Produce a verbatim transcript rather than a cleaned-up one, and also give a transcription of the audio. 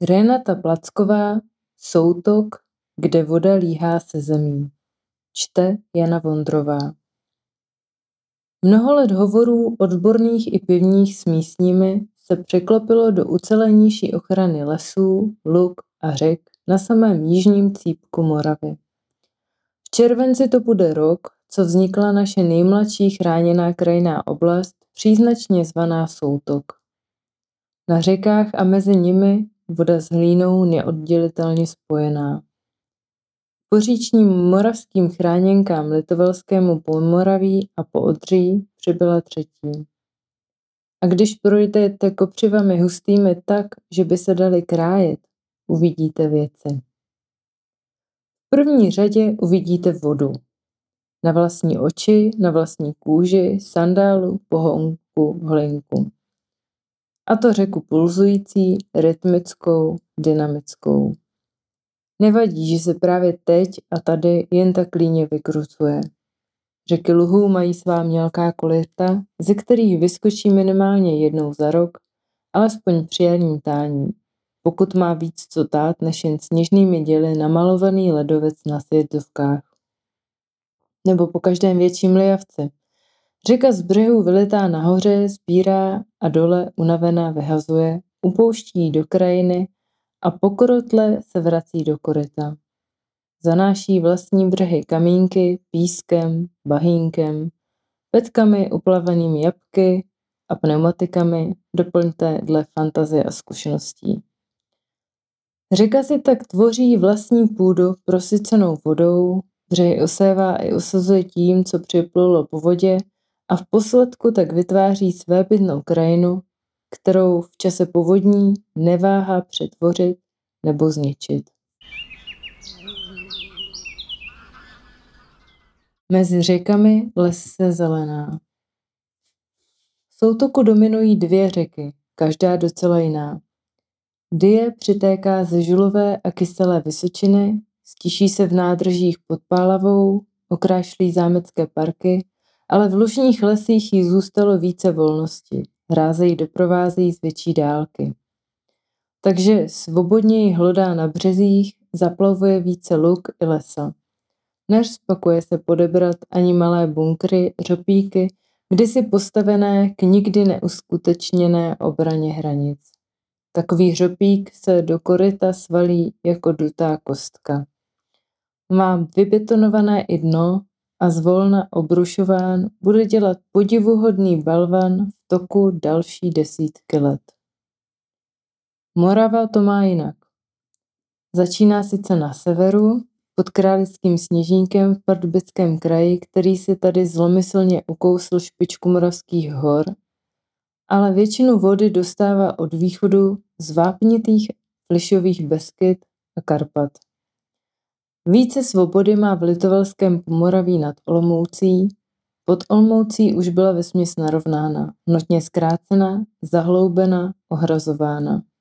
Renata Placková, Soutok, kde voda líhá se zemí. Čte Jana Vondrová. Mnoho let hovorů odborných i pivních s místními se překlopilo do ucelenější ochrany lesů, luk a řek na samém jižním cípku Moravy. V červenci to bude rok, co vznikla naše nejmladší chráněná krajinná oblast, příznačně zvaná Soutok. Na řekách a mezi nimi voda s hlínou neoddělitelně spojená. Poříčním moravským chráněnkám Litovelskému Pomoraví a Poodří přibyla třetí. A když projdete kopřivami hustými tak, že by se daly krájet, uvidíte věci. V první řadě uvidíte vodu. Na vlastní oči, na vlastní kůži, sandálu, pohonku, hlinku. A to řeku pulzující, rytmickou, dynamickou. Nevadí, že se právě teď a tady jen tak líně vykrucuje. Řeky luhů mají svá mělká koryta, ze kterých vyskočí minimálně jednou za rok, alespoň při jarním tání, pokud má víc co tát než jen sněžnými děly namalovaný ledovec na sjezdovkách. Nebo po každém větším lijavci. Řeka z břehu vylitá nahoře, sbírá a dole unavená vyhazuje, upouští do krajiny a pokrotle se vrací do koryta. Zanáší vlastní břehy kamínky, pískem, bahínkem, petkami uplavenými jabky a pneumatikami, doplňte dle fantazie a zkušeností. Řeka si tak tvoří vlastní půdu prosycenou vodou, břehy osévá i osazuje tím, co připlulo po vodě a v posledku tak vytváří svébytnou krajinu, kterou v čase povodní neváhá přetvořit nebo zničit. Mezi řekami les se zelená. V Soutoku dominují dvě řeky, každá docela jiná. Dyje přitéká ze žulové a kyselé vysočiny, stiší se v nádržích pod Pálavou, okrášlí zámecké parky, ale v lužních lesích jí zůstalo více volnosti, hráze ji doprovázejí z větší dálky. Takže svobodněji hlodá na březích, zaplavuje více luk i lesa. Nerozpakuje se podebrat ani malé bunkry, řopíky, kdysi postavené k nikdy neuskutečněné obraně hranic. Takový hřopík se do koryta svalí jako dutá kostka. Má vybetonované i dno a zvolna obrušován bude dělat podivuhodný balvan v toku další desítky let. Morava to má jinak. Začíná sice na severu, pod Králickým Sněžníkem v Pardubickém kraji, který si tady zlomyslně ukousl špičku Moravských hor, ale většinu vody dostává od východu z vápnitých Plišových Beskyd a Karpat. Více svobody má v Litovelském Pomoraví nad Olomoucí, pod Olomoucí už byla vesměs narovnána, notně zkrácena, zahloubena, ohrazována.